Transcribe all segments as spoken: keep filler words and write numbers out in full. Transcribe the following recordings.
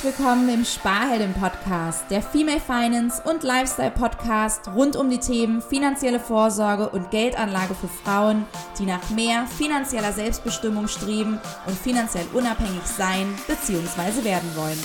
willkommen im Sparhelden-Podcast, der Female Finance und Lifestyle-Podcast rund um die Themen finanzielle Vorsorge und Geldanlage für Frauen, die nach mehr finanzieller Selbstbestimmung streben und finanziell unabhängig sein bzw. werden wollen.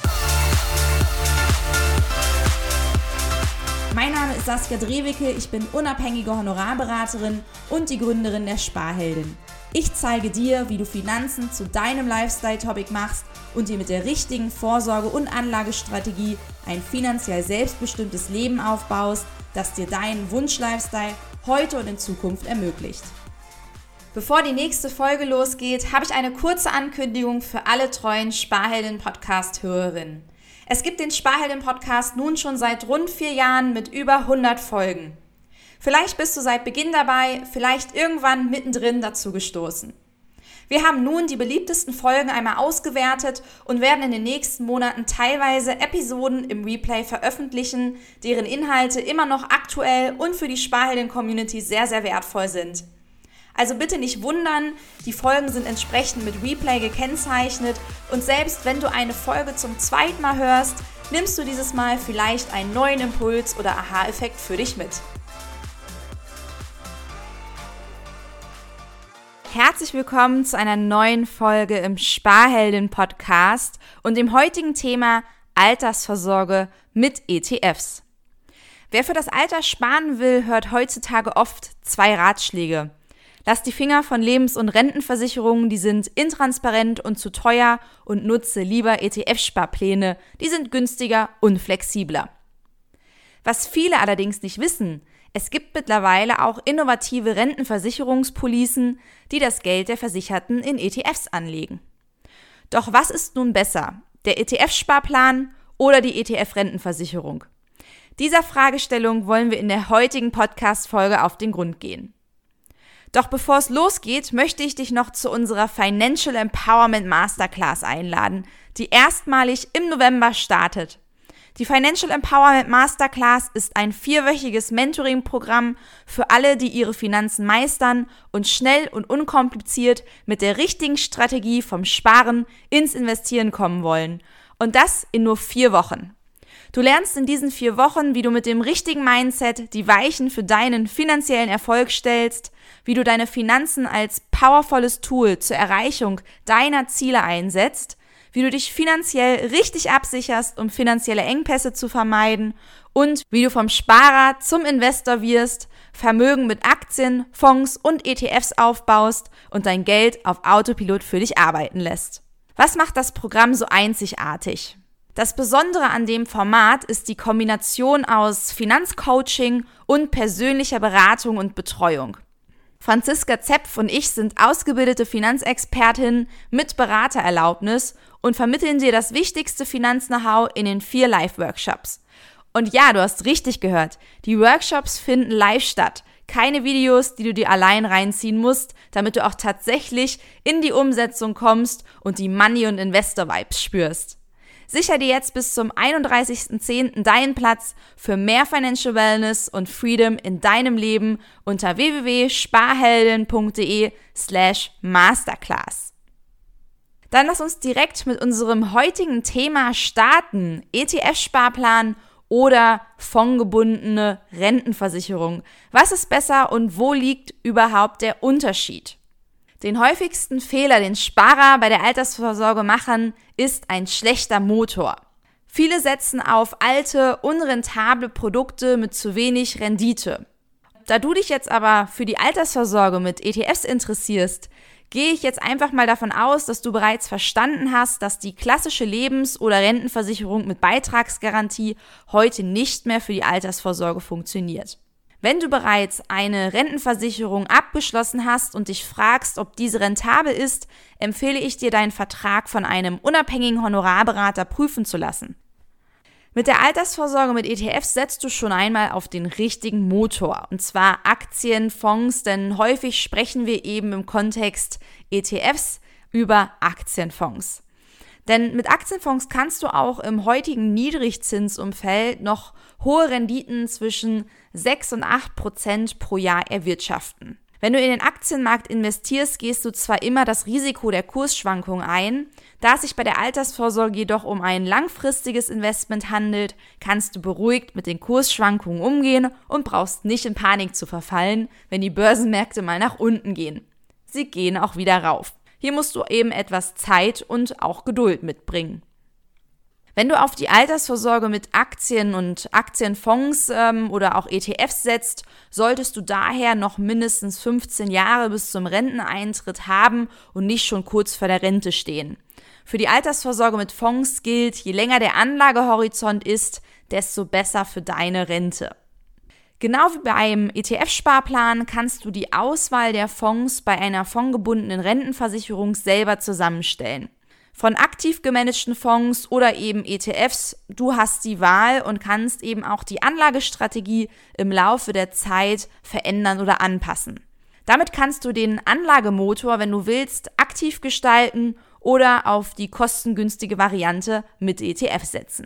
Mein Name ist Saskia Drewicke, ich bin unabhängige Honorarberaterin und die Gründerin der Sparheldin. Ich zeige dir, wie du Finanzen zu deinem Lifestyle-Topic machst und dir mit der richtigen Vorsorge- und Anlagestrategie ein finanziell selbstbestimmtes Leben aufbaust, das dir deinen Wunsch-Lifestyle heute und in Zukunft ermöglicht. Bevor die nächste Folge losgeht, habe ich eine kurze Ankündigung für alle treuen Sparhelden-Podcast-Hörerinnen. Es gibt den Sparhelden-Podcast nun schon seit rund vier Jahren mit über hundert Folgen. Vielleicht bist du seit Beginn dabei, vielleicht irgendwann mittendrin dazu gestoßen. Wir haben nun die beliebtesten Folgen einmal ausgewertet und werden in den nächsten Monaten teilweise Episoden im Replay veröffentlichen, deren Inhalte immer noch aktuell und für die Sparhelden-Community sehr, sehr wertvoll sind. Also bitte nicht wundern, die Folgen sind entsprechend mit Replay gekennzeichnet und selbst wenn du eine Folge zum zweiten Mal hörst, nimmst du dieses Mal vielleicht einen neuen Impuls oder Aha-Effekt für dich mit. Herzlich willkommen zu einer neuen Folge im Sparhelden-Podcast und dem heutigen Thema Altersvorsorge mit E T Fs. Wer für das Alter sparen will, hört heutzutage oft zwei Ratschläge. Lass die Finger von Lebens- und Rentenversicherungen, die sind intransparent und zu teuer, und nutze lieber E T F-Sparpläne, die sind günstiger und flexibler. Was viele allerdings nicht wissen: Es gibt mittlerweile auch innovative Rentenversicherungspolicen, die das Geld der Versicherten in E T Fs anlegen. Doch was ist nun besser, der E T F-Sparplan oder die E T F-Rentenversicherung? Dieser Fragestellung wollen wir in der heutigen Podcast-Folge auf den Grund gehen. Doch bevor es losgeht, möchte ich dich noch zu unserer Financial Empowerment Masterclass einladen, die erstmalig im November startet. Die Financial Empowerment Masterclass ist ein vierwöchiges Mentoring-Programm für alle, die ihre Finanzen meistern und schnell und unkompliziert mit der richtigen Strategie vom Sparen ins Investieren kommen wollen. Und das in nur vier Wochen. Du lernst in diesen vier Wochen, wie du mit dem richtigen Mindset die Weichen für deinen finanziellen Erfolg stellst, wie du deine Finanzen als powervolles Tool zur Erreichung deiner Ziele einsetzt, wie du dich finanziell richtig absicherst, um finanzielle Engpässe zu vermeiden, und wie du vom Sparer zum Investor wirst, Vermögen mit Aktien, Fonds und E T Fs aufbaust und dein Geld auf Autopilot für dich arbeiten lässt. Was macht das Programm so einzigartig? Das Besondere an dem Format ist die Kombination aus Finanzcoaching und persönlicher Beratung und Betreuung. Franziska Zepf und ich sind ausgebildete Finanzexpertinnen mit Beratererlaubnis und vermitteln dir das wichtigste Finanz-Know-how in den vier Live-Workshops. Und ja, du hast richtig gehört, die Workshops finden live statt. Keine Videos, die du dir allein reinziehen musst, damit du auch tatsächlich in die Umsetzung kommst und die Money- und Investor-Vibes spürst. Sicher dir jetzt bis zum einunddreißigsten zehnten deinen Platz für mehr Financial Wellness und Freedom in deinem Leben unter w w w punkt sparhelden punkt de slash masterclass. Dann lass uns direkt mit unserem heutigen Thema starten: E T F-Sparplan oder fondgebundene Rentenversicherung. Was ist besser und wo liegt überhaupt der Unterschied? Den häufigsten Fehler, den Sparer bei der Altersvorsorge machen, ist ein schlechter Motor. Viele setzen auf alte, unrentable Produkte mit zu wenig Rendite. Da du dich jetzt aber für die Altersvorsorge mit E T Fs interessierst, gehe ich jetzt einfach mal davon aus, dass du bereits verstanden hast, dass die klassische Lebens- oder Rentenversicherung mit Beitragsgarantie heute nicht mehr für die Altersvorsorge funktioniert. Wenn du bereits eine Rentenversicherung abgeschlossen hast und dich fragst, ob diese rentabel ist, empfehle ich dir, deinen Vertrag von einem unabhängigen Honorarberater prüfen zu lassen. Mit der Altersvorsorge mit E T Fs setzt du schon einmal auf den richtigen Motor, und zwar Aktien, Fonds, denn häufig sprechen wir eben im Kontext E T Fs über Aktienfonds. Denn mit Aktienfonds kannst du auch im heutigen Niedrigzinsumfeld noch hohe Renditen zwischen sechs und acht Prozent pro Jahr erwirtschaften. Wenn du in den Aktienmarkt investierst, gehst du zwar immer das Risiko der Kursschwankungen ein, da es sich bei der Altersvorsorge jedoch um ein langfristiges Investment handelt, kannst du beruhigt mit den Kursschwankungen umgehen und brauchst nicht in Panik zu verfallen, wenn die Börsenmärkte mal nach unten gehen. Sie gehen auch wieder rauf. Hier musst du eben etwas Zeit und auch Geduld mitbringen. Wenn du auf die Altersvorsorge mit Aktien und Aktienfonds ähm, oder auch E T Fs setzt, solltest du daher noch mindestens fünfzehn Jahre bis zum Renteneintritt haben und nicht schon kurz vor der Rente stehen. Für die Altersvorsorge mit Fonds gilt, je länger der Anlagehorizont ist, desto besser für deine Rente. Genau wie beim E T F-Sparplan kannst du die Auswahl der Fonds bei einer fondgebundenen Rentenversicherung selber zusammenstellen. Von aktiv gemanagten Fonds oder eben E T Fs, du hast die Wahl und kannst eben auch die Anlagestrategie im Laufe der Zeit verändern oder anpassen. Damit kannst du den Anlagemotor, wenn du willst, aktiv gestalten oder auf die kostengünstige Variante mit E T F setzen.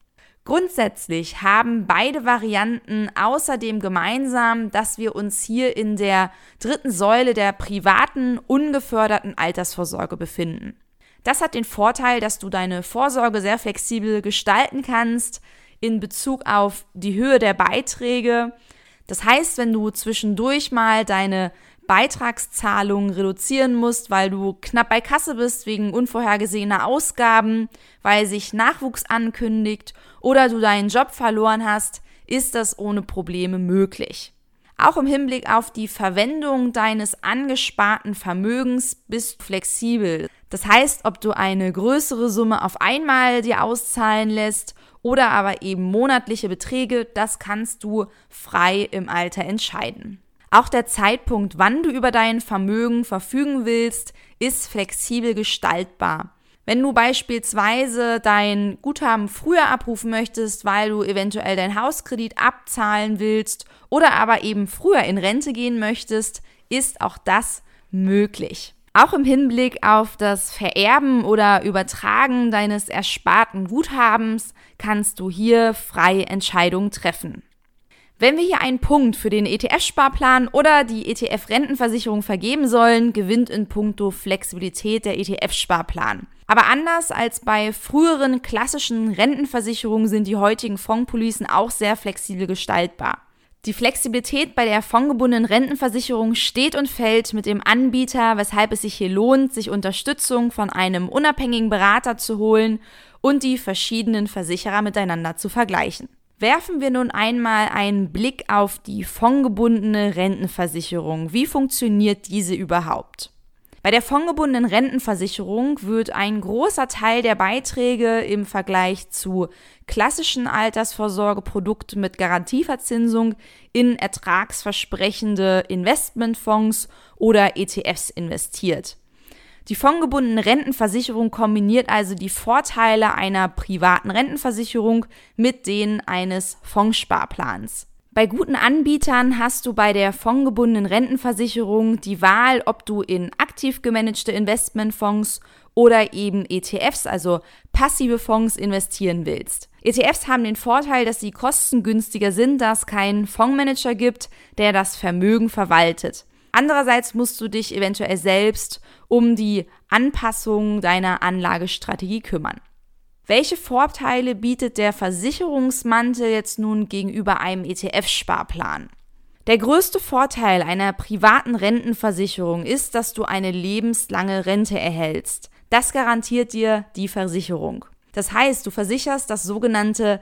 Grundsätzlich haben beide Varianten außerdem gemeinsam, dass wir uns hier in der dritten Säule der privaten, ungeförderten Altersvorsorge befinden. Das hat den Vorteil, dass du deine Vorsorge sehr flexibel gestalten kannst in Bezug auf die Höhe der Beiträge. Das heißt, wenn du zwischendurch mal deine Beitragszahlungen reduzieren musst, weil du knapp bei Kasse bist wegen unvorhergesehener Ausgaben, weil sich Nachwuchs ankündigt oder du deinen Job verloren hast, ist das ohne Probleme möglich. Auch im Hinblick auf die Verwendung deines angesparten Vermögens bist du flexibel. Das heißt, ob du eine größere Summe auf einmal dir auszahlen lässt oder aber eben monatliche Beträge, das kannst du frei im Alter entscheiden. Auch der Zeitpunkt, wann du über dein Vermögen verfügen willst, ist flexibel gestaltbar. Wenn du beispielsweise dein Guthaben früher abrufen möchtest, weil du eventuell deinen Hauskredit abzahlen willst oder aber eben früher in Rente gehen möchtest, ist auch das möglich. Auch im Hinblick auf das Vererben oder Übertragen deines ersparten Guthabens kannst du hier freie Entscheidungen treffen. Wenn wir hier einen Punkt für den E T F-Sparplan oder die E T F-Rentenversicherung vergeben sollen, gewinnt in puncto Flexibilität der E T F-Sparplan. Aber anders als bei früheren klassischen Rentenversicherungen sind die heutigen Fondspolicen auch sehr flexibel gestaltbar. Die Flexibilität bei der fondgebundenen Rentenversicherung steht und fällt mit dem Anbieter, weshalb es sich hier lohnt, sich Unterstützung von einem unabhängigen Berater zu holen und die verschiedenen Versicherer miteinander zu vergleichen. Werfen wir nun einmal einen Blick auf die fondgebundene Rentenversicherung. Wie funktioniert diese überhaupt? Bei der fondgebundenen Rentenversicherung wird ein großer Teil der Beiträge im Vergleich zu klassischen Altersvorsorgeprodukten mit Garantieverzinsung in ertragsversprechende Investmentfonds oder E T Fs investiert. Die fondgebundene Rentenversicherung kombiniert also die Vorteile einer privaten Rentenversicherung mit denen eines Fondssparplans. Bei guten Anbietern hast du bei der fondgebundenen Rentenversicherung die Wahl, ob du in aktiv gemanagte Investmentfonds oder eben E T Fs, also passive Fonds, investieren willst. E T Fs haben den Vorteil, dass sie kostengünstiger sind, da es keinen Fondsmanager gibt, der das Vermögen verwaltet. Andererseits musst du dich eventuell selbst um die Anpassung deiner Anlagestrategie kümmern. Welche Vorteile bietet der Versicherungsmantel jetzt nun gegenüber einem E T F-Sparplan? Der größte Vorteil einer privaten Rentenversicherung ist, dass du eine lebenslange Rente erhältst. Das garantiert dir die Versicherung. Das heißt, du versicherst das sogenannte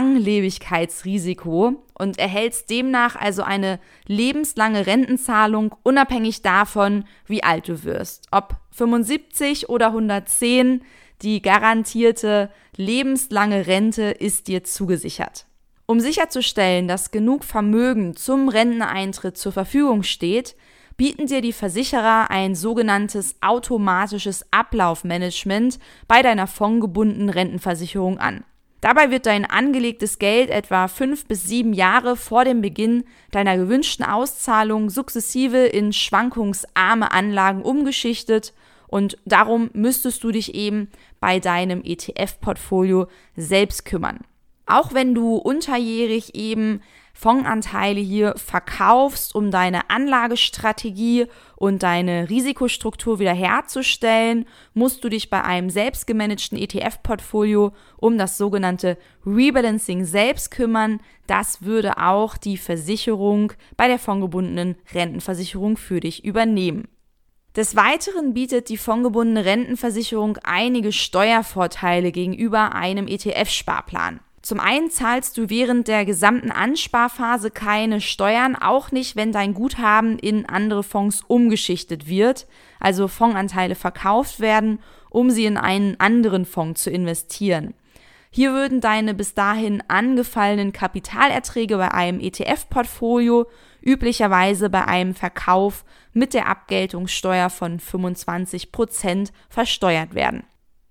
Langlebigkeitsrisiko und erhältst demnach also eine lebenslange Rentenzahlung, unabhängig davon, wie alt du wirst. Ob fünfundsiebzig oder hundertzehn, die garantierte lebenslange Rente ist dir zugesichert. Um sicherzustellen, dass genug Vermögen zum Renteneintritt zur Verfügung steht, bieten dir die Versicherer ein sogenanntes automatisches Ablaufmanagement bei deiner fondgebundenen Rentenversicherung an. Dabei wird dein angelegtes Geld etwa fünf bis sieben Jahre vor dem Beginn deiner gewünschten Auszahlung sukzessive in schwankungsarme Anlagen umgeschichtet und darum müsstest du dich eben bei deinem E T F-Portfolio selbst kümmern. Auch wenn du unterjährig eben Fondsanteile hier verkaufst, um deine Anlagestrategie und deine Risikostruktur wiederherzustellen, musst du dich bei einem selbst gemanagten E T F-Portfolio um das sogenannte Rebalancing selbst kümmern. Das würde auch die Versicherung bei der fondgebundenen Rentenversicherung für dich übernehmen. Des Weiteren bietet die fondgebundene Rentenversicherung einige Steuervorteile gegenüber einem E T F-Sparplan. Zum einen zahlst du während der gesamten Ansparphase keine Steuern, auch nicht, wenn dein Guthaben in andere Fonds umgeschichtet wird, also Fondsanteile verkauft werden, um sie in einen anderen Fonds zu investieren. Hier würden deine bis dahin angefallenen Kapitalerträge bei einem E T F-Portfolio üblicherweise bei einem Verkauf mit der Abgeltungssteuer von fünfundzwanzig Prozent versteuert werden.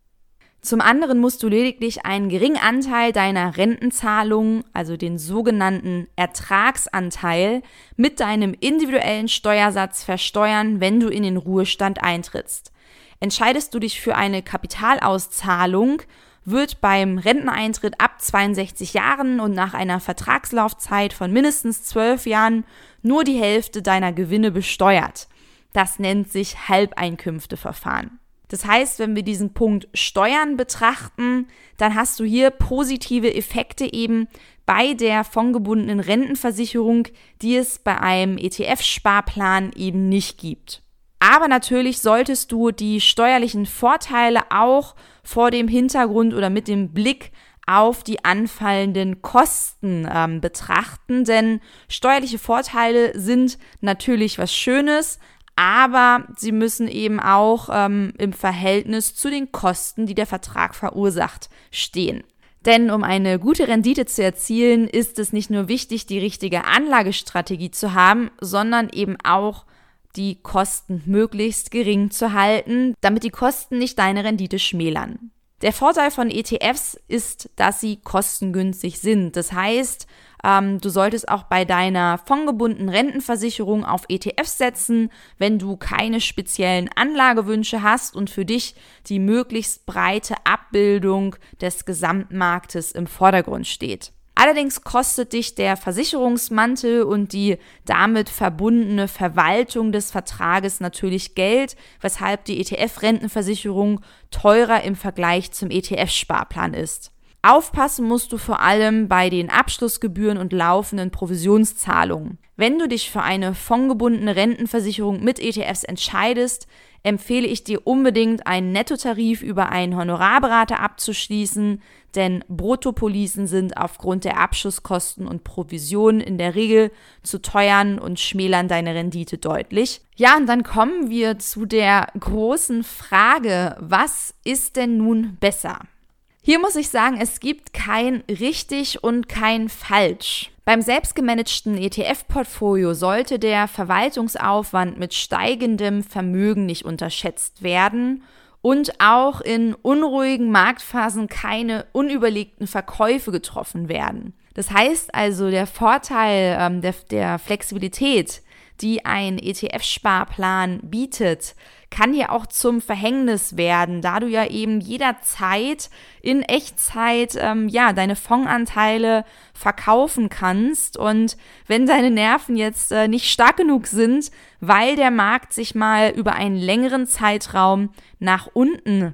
Zum anderen musst du lediglich einen geringen Anteil deiner Rentenzahlungen, also den sogenannten Ertragsanteil, mit deinem individuellen Steuersatz versteuern, wenn du in den Ruhestand eintrittst. Entscheidest du dich für eine Kapitalauszahlung, wird beim Renteneintritt ab zweiundsechzig Jahren und nach einer Vertragslaufzeit von mindestens zwölf Jahren nur die Hälfte deiner Gewinne besteuert. Das nennt sich Halbeinkünfteverfahren. Das heißt, wenn wir diesen Punkt Steuern betrachten, dann hast du hier positive Effekte eben bei der fondgebundenen Rentenversicherung, die es bei einem E T F-Sparplan eben nicht gibt. Aber natürlich solltest du die steuerlichen Vorteile auch vor dem Hintergrund oder mit dem Blick auf die anfallenden Kosten ähm, betrachten, denn steuerliche Vorteile sind natürlich was Schönes, aber sie müssen eben auch ähm, im Verhältnis zu den Kosten, die der Vertrag verursacht, stehen. Denn um eine gute Rendite zu erzielen, ist es nicht nur wichtig, die richtige Anlagestrategie zu haben, sondern eben auch die Kosten möglichst gering zu halten, damit die Kosten nicht deine Rendite schmälern. Der Vorteil von E T Fs ist, dass sie kostengünstig sind. Das heißt, ähm, du solltest auch bei deiner fondgebundenen Rentenversicherung auf E T Fs setzen, wenn du keine speziellen Anlagewünsche hast und für dich die möglichst breite Abbildung des Gesamtmarktes im Vordergrund steht. Allerdings kostet dich der Versicherungsmantel und die damit verbundene Verwaltung des Vertrages natürlich Geld, weshalb die E T F-Rentenversicherung teurer im Vergleich zum E T F-Sparplan ist. Aufpassen musst du vor allem bei den Abschlussgebühren und laufenden Provisionszahlungen. Wenn du dich für eine fondgebundene Rentenversicherung mit E T Fs entscheidest, empfehle ich dir unbedingt, einen Nettotarif über einen Honorarberater abzuschließen, denn Bruttopolicen sind aufgrund der Abschlusskosten und Provisionen in der Regel zu teuer und schmälern deine Rendite deutlich. Ja, und dann kommen wir zu der großen Frage, was ist denn nun besser? Hier muss ich sagen, es gibt kein richtig und kein falsch. Beim selbstgemanagten E T F-Portfolio sollte der Verwaltungsaufwand mit steigendem Vermögen nicht unterschätzt werden und auch in unruhigen Marktphasen keine unüberlegten Verkäufe getroffen werden. Das heißt also, der Vorteil ähm, der, der Flexibilität, die ein E T F-Sparplan bietet, kann hier auch zum Verhängnis werden, da du ja eben jederzeit in Echtzeit ähm, ja deine Fondsanteile verkaufen kannst. Und wenn deine Nerven jetzt äh, nicht stark genug sind, weil der Markt sich mal über einen längeren Zeitraum nach unten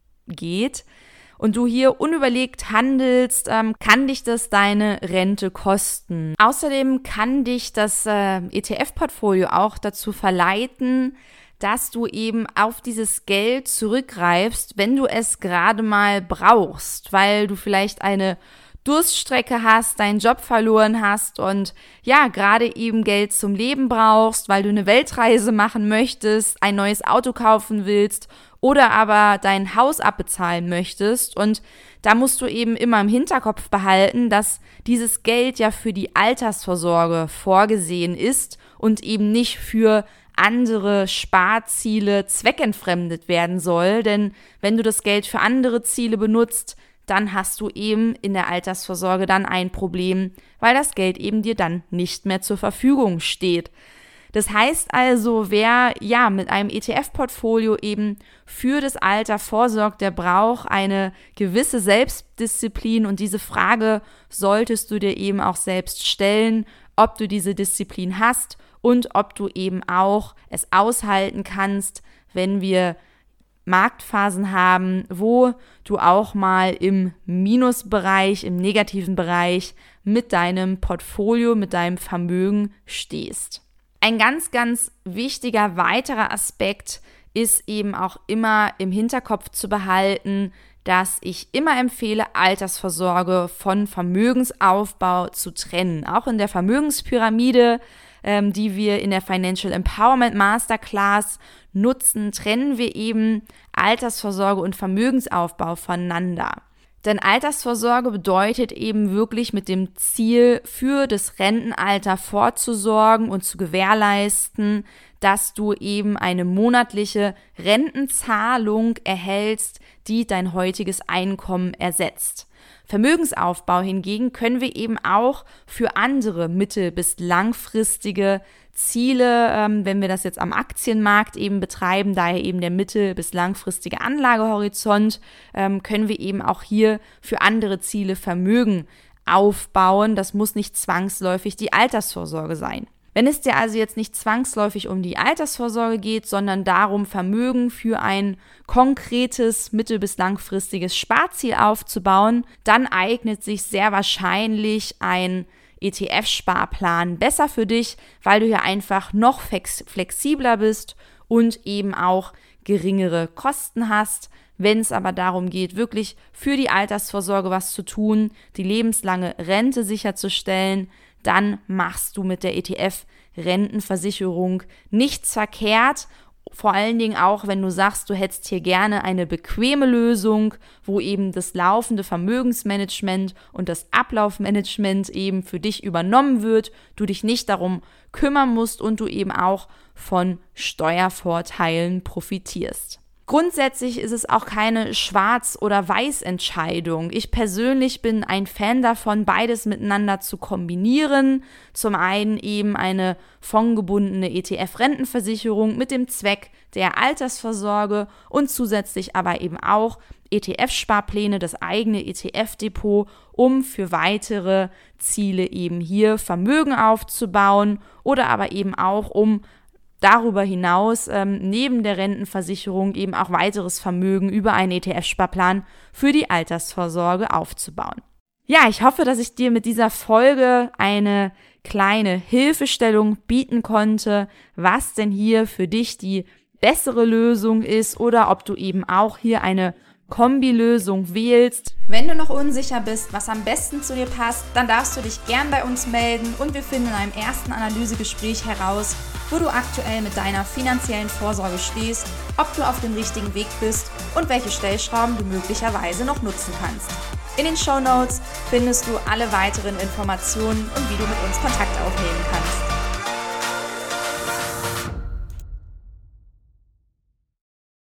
geht und du hier unüberlegt handelst, ähm, kann dich das deine Rente kosten. Außerdem kann dich das äh, E T F-Portfolio auch dazu verleiten, dass du eben auf dieses Geld zurückgreifst, wenn du es gerade mal brauchst, weil du vielleicht eine Durststrecke hast, deinen Job verloren hast und ja, gerade eben Geld zum Leben brauchst, weil du eine Weltreise machen möchtest, ein neues Auto kaufen willst oder aber dein Haus abbezahlen möchtest. Und da musst du eben immer im Hinterkopf behalten, dass dieses Geld ja für die Altersvorsorge vorgesehen ist und eben nicht für andere Sparziele zweckentfremdet werden soll. Denn wenn du das Geld für andere Ziele benutzt, dann hast du eben in der Altersvorsorge dann ein Problem, weil das Geld eben dir dann nicht mehr zur Verfügung steht. Das heißt also, wer ja mit einem E T F-Portfolio eben für das Alter vorsorgt, der braucht eine gewisse Selbstdisziplin und diese Frage solltest du dir eben auch selbst stellen, ob du diese Disziplin hast und ob du eben auch es aushalten kannst, wenn wir Marktphasen haben, wo du auch mal im Minusbereich, im negativen Bereich mit deinem Portfolio, mit deinem Vermögen stehst. Ein ganz, ganz wichtiger weiterer Aspekt ist eben auch immer im Hinterkopf zu behalten, dass ich immer empfehle, Altersvorsorge von Vermögensaufbau zu trennen. Auch in der Vermögenspyramide, ähm, die wir in der Financial Empowerment Masterclass nutzen, trennen wir eben Altersvorsorge und Vermögensaufbau voneinander. Denn Altersvorsorge bedeutet eben wirklich mit dem Ziel, für das Rentenalter vorzusorgen und zu gewährleisten, dass du eben eine monatliche Rentenzahlung erhältst, die dein heutiges Einkommen ersetzt. Vermögensaufbau hingegen können wir eben auch für andere mittel- bis langfristige Ziele, ähm, wenn wir das jetzt am Aktienmarkt eben betreiben, daher eben der mittel- bis langfristige Anlagehorizont, ähm, können wir eben auch hier für andere Ziele Vermögen aufbauen. Das muss nicht zwangsläufig die Altersvorsorge sein. Wenn es dir also jetzt nicht zwangsläufig um die Altersvorsorge geht, sondern darum, Vermögen für ein konkretes mittel- bis langfristiges Sparziel aufzubauen, dann eignet sich sehr wahrscheinlich ein E T F-Sparplan besser für dich, weil du hier einfach noch flexibler bist und eben auch geringere Kosten hast. Wenn es aber darum geht, wirklich für die Altersvorsorge was zu tun, die lebenslange Rente sicherzustellen, dann machst du mit der E T F-Rentenversicherung nichts verkehrt. Vor allen Dingen auch, wenn du sagst, du hättest hier gerne eine bequeme Lösung, wo eben das laufende Vermögensmanagement und das Ablaufmanagement eben für dich übernommen wird, du dich nicht darum kümmern musst und du eben auch von Steuervorteilen profitierst. Grundsätzlich ist es auch keine Schwarz- oder Weiß-Entscheidung. Ich persönlich bin ein Fan davon, beides miteinander zu kombinieren. Zum einen eben eine fondgebundene E T F-Rentenversicherung mit dem Zweck der Altersvorsorge und zusätzlich aber eben auch E T F-Sparpläne, das eigene E T F-Depot, um für weitere Ziele eben hier Vermögen aufzubauen oder aber eben auch um darüber hinaus ähm, neben der Rentenversicherung eben auch weiteres Vermögen über einen E T F-Sparplan für die Altersvorsorge aufzubauen. Ja, ich hoffe, dass ich dir mit dieser Folge eine kleine Hilfestellung bieten konnte, was denn hier für dich die bessere Lösung ist oder ob du eben auch hier eine Kombilösung wählst. Wenn du noch unsicher bist, was am besten zu dir passt, dann darfst du dich gern bei uns melden und wir finden in einem ersten Analysegespräch heraus, wo du aktuell mit deiner finanziellen Vorsorge stehst, ob du auf dem richtigen Weg bist und welche Stellschrauben du möglicherweise noch nutzen kannst. In den Shownotes findest du alle weiteren Informationen und wie du mit uns Kontakt aufnehmen kannst.